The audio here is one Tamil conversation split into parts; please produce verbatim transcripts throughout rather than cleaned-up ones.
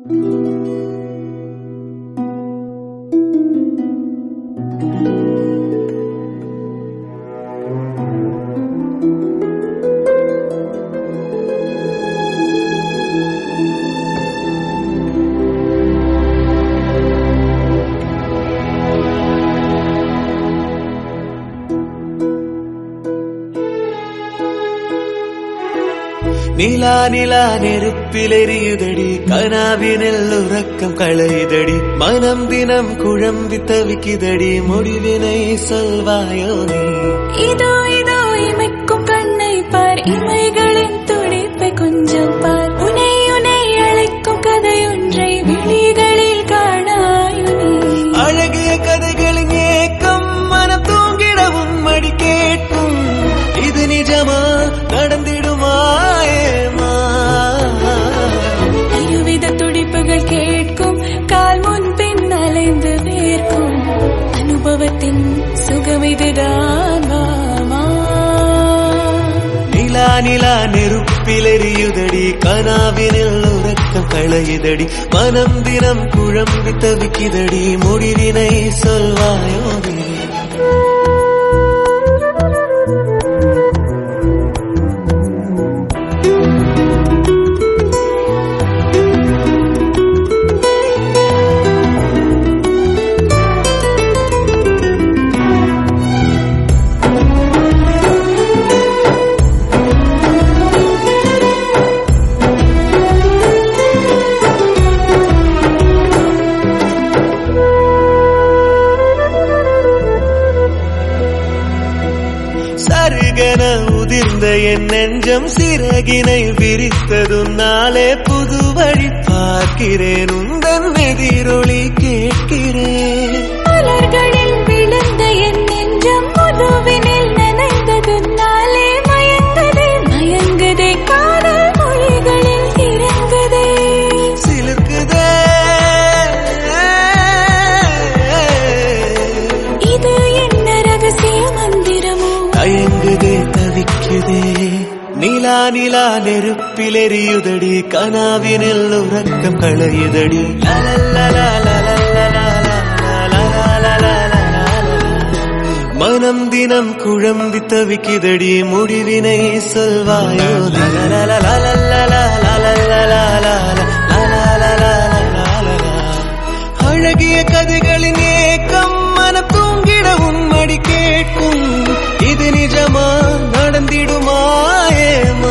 நிலா நிலா நெருப்பிலெறியுதடி கனாவினில் உறக்கம் களையுதடி மனம் தினம் குழம்பி தவிக்குதடி முடிவினை சொல்வாயோ நீ இதோ இதோ இமைக்கும் கண்ணை பார் இமைகளின் துடிப்பை கொஞ்சம் பார் உனை உனை அழைக்கும் கதையொன்றை விழிகளில் காணாயோ நீ அழகிய கதைகளின் ஏக்கம் மனம் தூங்கிடவும் மடி கேட்கும் இது நிஜமா நடந்திடுமா இருவித துடிப்புகள் கேட்கும் கால் முன் பின் அலைந்து வேர்க்கும் அனுபவத்தின் சுகமிதுதான் நிலா நிலா நெருப்பிலெறியுதடி கனாவினில் உறக்கம் களையுதடி மனம் தினம் குழம்பி தவிக்குதடி முடிவினை சொல்வாயோ நீ சருகன உதிர்ந்த என் நெஞ்சம் சிறகினை விரித்ததுனாலே புது வழி பார்க்கிறேன் உந்தன் எதிரொலி கேட்கிறேன் மலர்களில் விழுந்த என் நெஞ்சம் முதுவினில் நனைந்ததுனாலே மயங்குதே மயங்குதே காதல் மொழிகளில் இறங்குதே சிலிர்க்குதே இது என்ன ரகசிய மந்திரமோ தயங்குதே தவிக்குதே நிலா நிலா நெருப்பிலெறியுதடி கனாவினில் உறக்கம் களையுதடி மனம் தினம் குழம்பி தவிக்குதடி முடிவினை சொல்வாயோ அழகிய கதைகளின் ஏக்கம் மனம் தூங்கிடவும் மடி கேட்கும் இது நிஜமா நடந்திடுமா ஏமா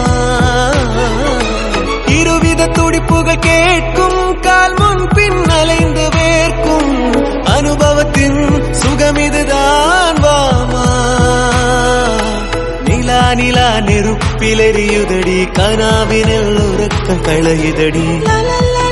இருவித துடிப்புகள் கேட்கும் கால் முன் பின் அலைந்து வேர்க்கும் அனுபவத்தின் சுகமிதுதான் வாமா நிலா நிலா நெருப்பிலெறியுதடி கனாவினில் உறக்கம் களையுதடி